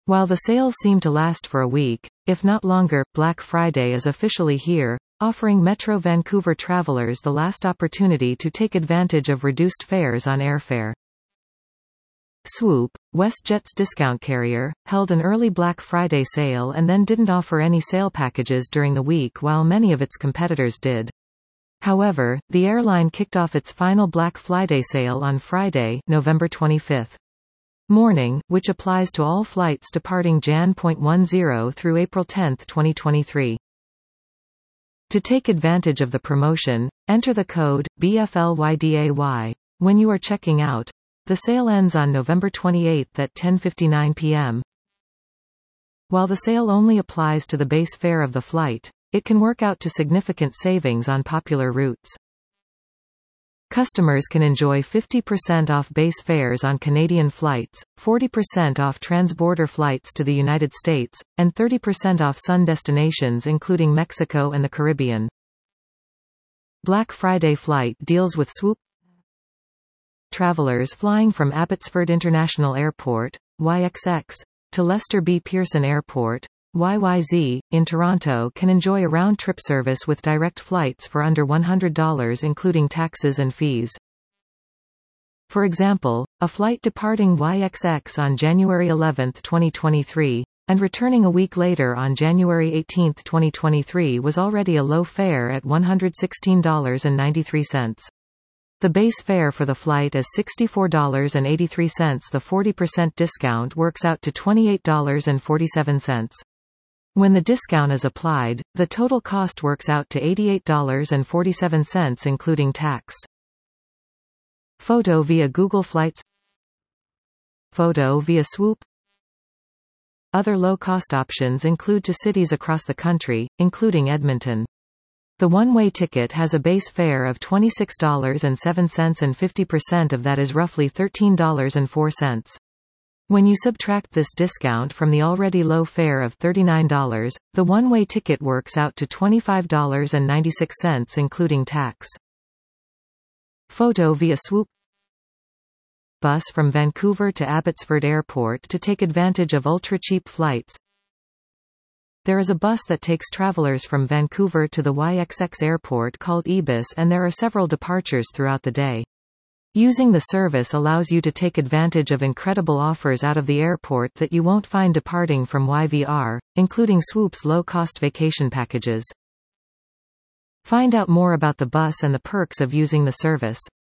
While the sales seem to last for a week, if not longer, Black Friday is officially here, offering Metro Vancouver travelers the last opportunity to take advantage of reduced fares on airfare. Swoop, WestJet's discount carrier, held an early Black Friday sale and then didn't offer any sale packages during the week while many of its competitors did. However, the airline kicked off its final Black Friday sale on Friday, November 25th. Morning, which applies to all flights departing Jan.10 through April 10, 2023. To take advantage of the promotion, enter the code BFLYDAY when you are checking out. The sale ends on November 28 at 10:59 p.m. While the sale only applies to the base fare of the flight, it can work out to significant savings on popular routes. Customers can enjoy 50% off base fares on Canadian flights, 40% off transborder flights to the United States, and 30% off sun destinations including Mexico and the Caribbean. Black Friday flight deals with Swoop. Travelers flying from Abbotsford International Airport, YXX, to Lester B. Pearson Airport, YYZ, in Toronto can enjoy a round-trip service with direct flights for under $100 including taxes and fees. For example, a flight departing YXX on January 11, 2023, and returning a week later on January 18, 2023 was already a low fare at $116.93. The base fare for the flight is $64.83. The 40% discount works out to $28.47. When the discount is applied, the total cost works out to $88.47 including tax. Photo via Google Flights. Photo via Swoop. Other low-cost options include to cities across the country, including Edmonton. The one-way ticket has a base fare of $26.07 and 50% of that is roughly $13.04. When you subtract this discount from the already low fare of $39, the one-way ticket works out to $25.96 including tax. Photo via Swoop. Bus from Vancouver to Abbotsford Airport to take advantage of ultra-cheap flights. There is a bus that takes travelers from Vancouver to the YXX airport called Ebus and there are several departures throughout the day. Using the service allows you to take advantage of incredible offers out of the airport that you won't find departing from YVR, including Swoop's low-cost vacation packages. Find out more about the bus and the perks of using the service.